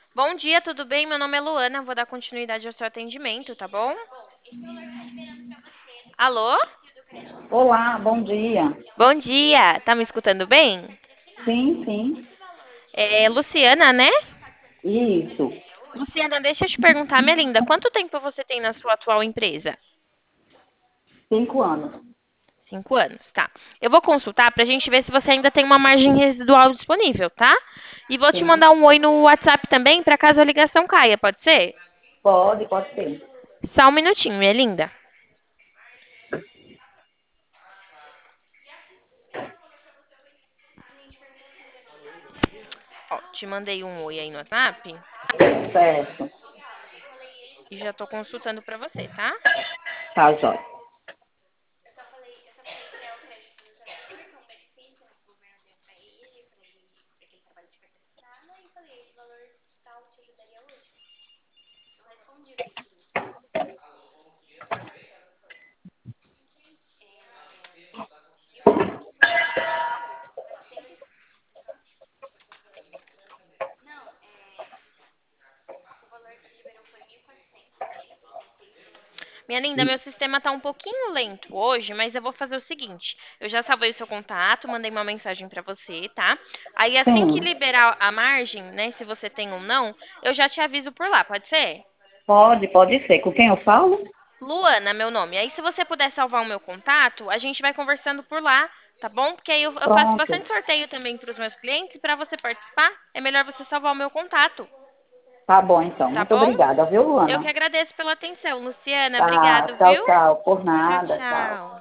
Bom dia, tudo bem? Meu nome é Luana, vou dar continuidade ao seu atendimento, tá bom? Alô? Olá, bom dia. Bom dia, tá me escutando bem? Sim, sim, É Luciana, né? isso. Luciana, deixa eu te perguntar, minha linda, quanto tempo você tem na sua atual empresa? 5 anos. 5 anos, tá. Eu vou consultar pra gente ver se você ainda tem uma margem residual disponível, tá? E vou te Sim. mandar um oi no WhatsApp também pra caso a ligação caia, pode ser? Pode ser. Só um minutinho, minha linda. Ó, te mandei um oi aí no WhatsApp Certo. e já tô consultando pra você, tá? Tá, jóia. Minha linda, meu sistema tá um pouquinho lento hoje, mas eu vou fazer o seguinte: eu já salvei o seu contato, mandei uma mensagem pra você, tá? Aí assim que Sim, liberar a margem, né, se você tem ou não, eu já te aviso por lá, pode ser? pode ser. Com quem eu falo? Luana, meu nome. Aí se você puder salvar o meu contato, a gente vai conversando por lá, tá bom? Porque aí eu faço Pronto. bastante sorteio também para os meus clientes e para você participar, é melhor você salvar o meu contato, Tá bom, então. tá Muito bom? obrigada, viu, Eu que Luana? agradeço pela atenção, Luciana. Tá, Obrigado, tchau, viu? tchau. Por Tchau, nada, tchau. tchau.